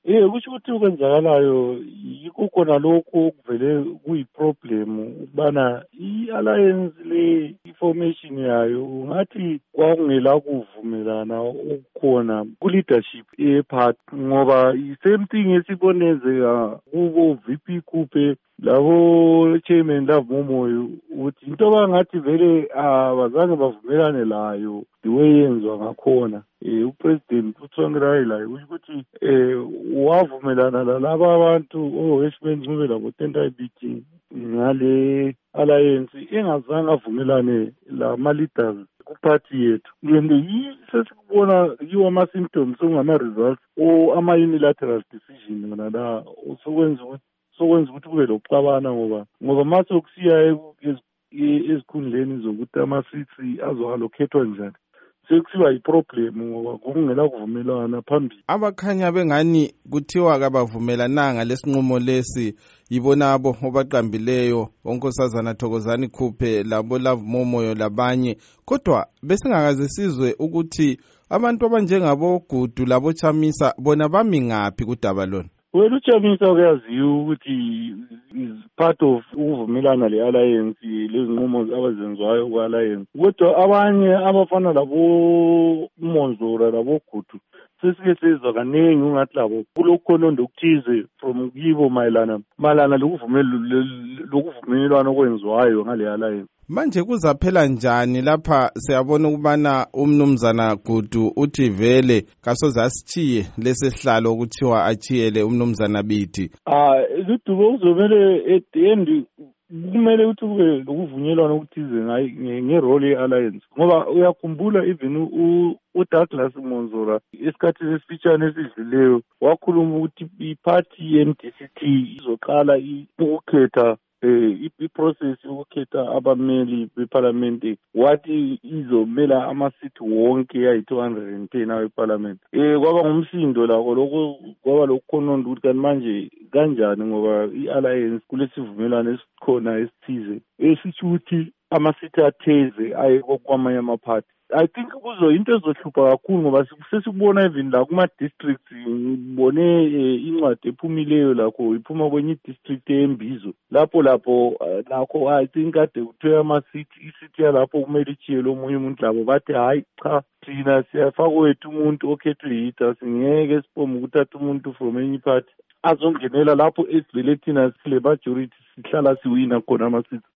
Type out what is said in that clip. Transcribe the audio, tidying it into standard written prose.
Kusho ukuthi okwenzakalayo yikho khona lokho okuvele kuyiproblem ukubana i-alliance le i-formation yayo ngathi kwakungela kuvumelana okukhona ku-leadership ye-party ngoba i-same thing esibonenzeka kubo VP Kupe labo chairman Love Momoyo ukuthi into bangathi vele abazange bavumelane layo the way yenziwa ngakhona. Upresident uTsvangirai layo kusho ukuthi wavumelana lalaba abantu o-Westman Ncube labo Tendai Biti ngale alliance engazange avumelane lama-leaders kuphathi yethu. And sesikubona yiwo ama-symptoms okungama-results or ama-unilateral decision yona la sokwenza ukuthi kube lokuxabana ngoba mase ukusiya ezikhundleni zokuthi ama-seats azoallocathwa njani sekusiba yiproblem ngoba kungela kuvumelana phambili. Abakhanya bengani kuthiwa kabavumelananga lesinqumo lesi yibonabo obaqambileyo onkosazana Thokozani Kupe labo Love Momoyo labanye, kodwa besingakaze sizwe ukuthi abantu abanjengabo Gudu labo Chamisa bona bami ngaphi kudaba lona. UChamisa kuyaziwa ukuthi is part of ukuvumelana le-alliance lezinqumo abazenziwayo ku-alliance, kodwa abanye abafana labo Monzora labo Gudu sesike sezwa kaningi ungathi labo kulokhononda okuthize from kibo mayelana lokuvumelwano okwenziwayo ngale-alliance. Manje kuzaphela njani lapha siyabona ukubana umnumzana Gudu uthi vele kasoze asithiye lesihlalo ukuthiwa achiyele umnumzana Biti. Ludubo uzomele at the end kumele ukuthi kube lokuvunyelwana okuthize ngerole ye-alliance ngoba uyakhumbula even uDouglas Monzora esikhathini esifitshane esidluleyo wakhuluma ukuthi iphathi ye-MDCT izoqala ukukhetha i-process yokukhetha abameli beparlamente wathi izomela amasithi wonke ayi-210 aweparlamente. Kwaba ngumsindo lakho lokho kwaba lokukhononda ukuthi kanti manje kanjani ngoba i-alliance kulesivumelwano esikhona esithize esitsho ukuthi amasithi atheze aye kwamanye amaphathi. I think into ezohlupha kakhulu ngoba sesikubona even la kuma-districts ngibone incwadi ephumileyo lakho iphuma kwenye i-district eMbizo lapho nakho I think kade kuthiwe isithi yalapho kumele ichiyele omunye umuntu labo bathi hayi cha thina siyafaka wethu umuntu okhethwe yithi asingeke sibone ukuthatha umuntu from enye party azongenela lapho esivele thina sile majority sihlala siwina khona ama-seats.